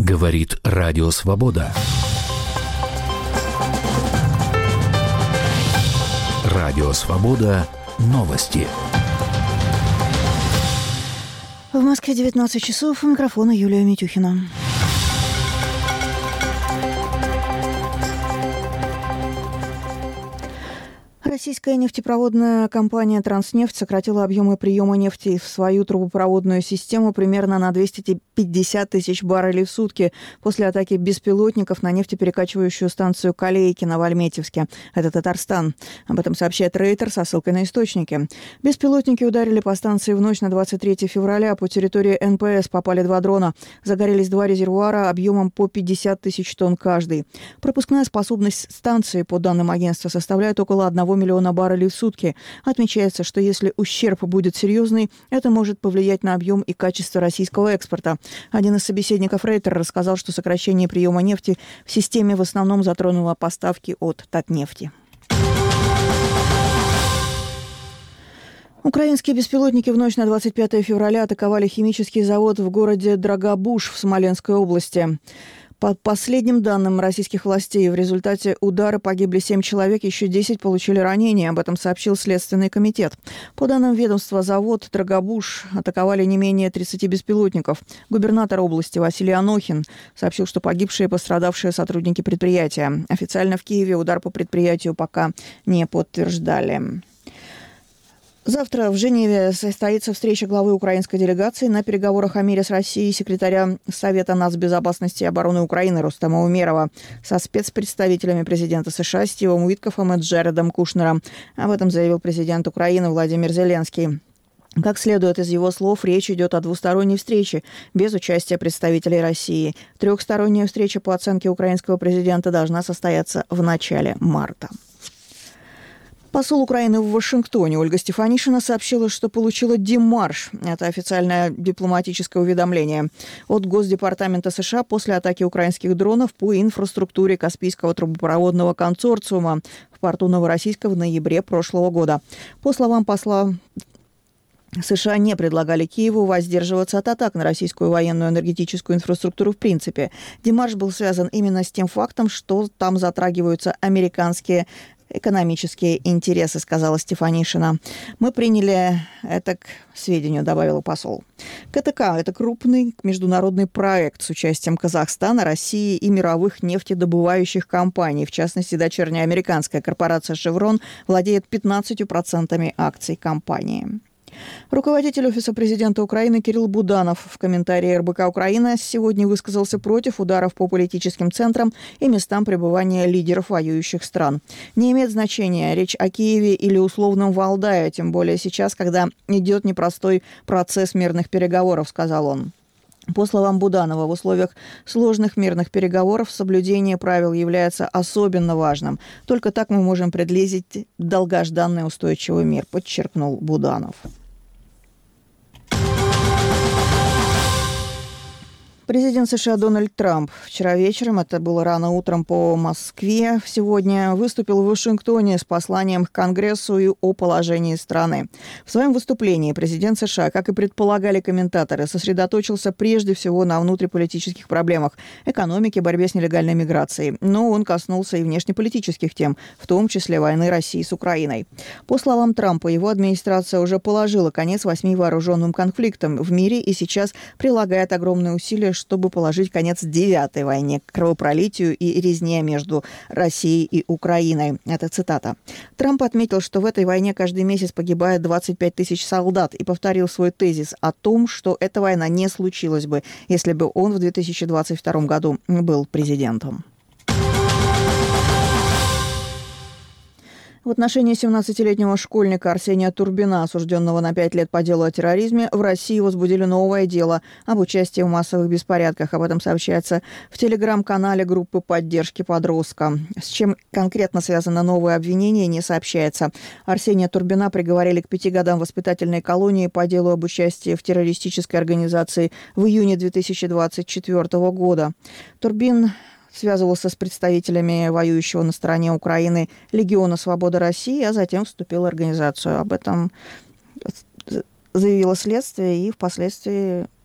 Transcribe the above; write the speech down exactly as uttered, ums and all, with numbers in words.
Говорит Радио Свобода. Радио Свобода. Новости. В Москве девятнадцать часов. У микрофона Юлия Митюхина. Российская нефтепроводная компания «Транснефть» сократила объемы приема нефти в свою трубопроводную систему примерно на двести пятьдесят тысяч баррелей в сутки после атаки беспилотников на нефтеперекачивающую станцию Калейкино в Альметьевске. Это Татарстан. Об этом сообщает Рейтер со ссылкой на источники. Беспилотники ударили по станции в ночь на двадцать третье февраля. По территории эн пэ эс попали два дрона. Загорелись два резервуара объемом по пятьдесят тысяч тонн каждый. Пропускная способность станции, по данным агентства, составляет около одного миллиона баррелей в сутки. Отмечается, что если ущерб будет серьезный, это может повлиять на объем и качество российского экспорта. Один из собеседников Рейтера рассказал, что сокращение приема нефти в системе в основном затронуло поставки от Татнефти. Украинские беспилотники в ночь на двадцать пятое февраля атаковали химический завод в городе Драгобуж в Смоленской области. По последним данным российских властей, в результате удара погибли семь человек, еще десять получили ранения. Об этом сообщил Следственный комитет. По данным ведомства, завод Драгобуж атаковали не менее тридцати беспилотников. Губернатор области Василий Анохин сообщил, что погибшие и пострадавшие сотрудники предприятия. Официально в Киеве удар по предприятию пока не подтверждали. Завтра в Женеве состоится встреча главы украинской делегации на переговорах о мире с Россией секретаря Совета нацбезопасности и обороны Украины Рустема Умерова со спецпредставителями президента США Стивом Уиткофом и Джаредом Кушнером. Об этом заявил президент Украины Владимир Зеленский. Как следует из его слов, речь идет о двусторонней встрече без участия представителей России. Трехсторонняя встреча, по оценке украинского президента, должна состояться в начале марта. Посол Украины в Вашингтоне Ольга Стефанишина сообщила, что получила демарш. Это официальное дипломатическое уведомление от Госдепартамента США после атаки украинских дронов по инфраструктуре Каспийского трубопроводного консорциума в порту Новороссийска в ноябре прошлого года. По словам посла, США не предлагали Киеву воздерживаться от атак на российскую военную энергетическую инфраструктуру в принципе. Демарш был связан именно с тем фактом, что там затрагиваются американские экономические интересы, сказала Стефанишина. Мы приняли это к сведению, добавила посол. ка тэ ка – это крупный международный проект с участием Казахстана, России и мировых нефтедобывающих компаний. В частности, дочерняя американская корпорация «Шеврон» владеет пятнадцатью процентами акций компании. Руководитель Офиса президента Украины Кирилл Буданов в комментарии эр бэ ка «Украина» сегодня высказался против ударов по политическим центрам и местам пребывания лидеров воюющих стран. Не имеет значения, речь о Киеве или условном Валдае, тем более сейчас, когда идет непростой процесс мирных переговоров, сказал он. По словам Буданова, в условиях сложных мирных переговоров соблюдение правил является особенно важным. Только так мы можем приблизить долгожданный устойчивый мир, подчеркнул Буданов. Президент США Дональд Трамп вчера вечером, это было рано утром по Москве, сегодня выступил в Вашингтоне с посланием к Конгрессу и о положении страны. В своем выступлении президент США, как и предполагали комментаторы, сосредоточился прежде всего на внутриполитических проблемах – экономике, борьбе с нелегальной миграцией. Но он коснулся и внешнеполитических тем, в том числе войны России с Украиной. По словам Трампа, его администрация уже положила конец восьми вооруженным конфликтам в мире и сейчас прилагает огромные усилия, чтобы положить конец девятой войне, кровопролитию и резне между Россией и Украиной. Это цитата. Трамп отметил, что в этой войне каждый месяц погибает двадцать пять тысяч солдат и повторил свой тезис о том, что эта война не случилась бы, если бы он в две тысячи двадцать втором году был президентом. В отношении семнадцатилетнего школьника Арсения Турбина, осужденного на пять лет по делу о терроризме, в России возбудили новое дело об участии в массовых беспорядках. Об этом сообщается в телеграм-канале группы поддержки подростка. С чем конкретно связано новое обвинение, не сообщается. Арсения Турбина приговорили к пяти годам воспитательной колонии по делу об участии в террористической организации в июне две тысячи двадцать четвёртого года. Турбин связывался с представителями воюющего на стороне Украины Легиона Свободы России, а затем вступил в организацию. Об этом заявило следствие, и впоследствии